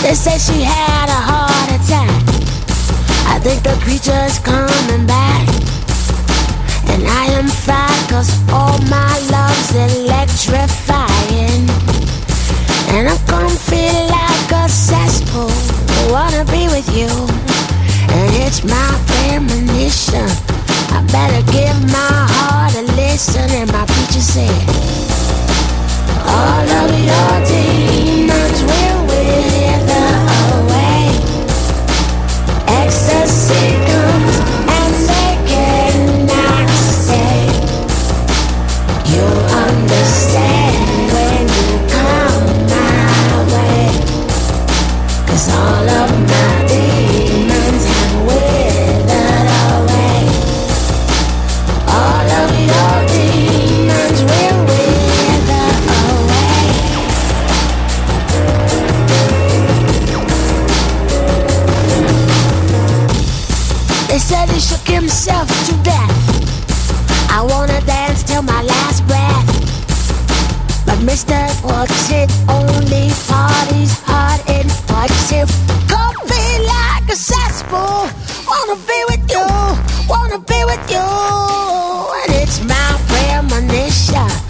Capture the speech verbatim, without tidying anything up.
They say she had a heart attack. I think the creature's coming back. And I am fried cause all my love's electrifying. And I'm comfy like a cesspool. I wanna be with you. And it's my premonition. I better give my heart a listen. And my preacher said, all of your demons will wither away. Ecstasy comes and they cannot stay. You'll understand when you come my way. Cause all of my demons have withered away. All of your demons will wither away. They said he shook himself to death. I wanna dance till my last breath. But Mister What's It only parties hard and positive. Coffee like a cesspool. Wanna be with you, wanna be with you. And it's my premonition.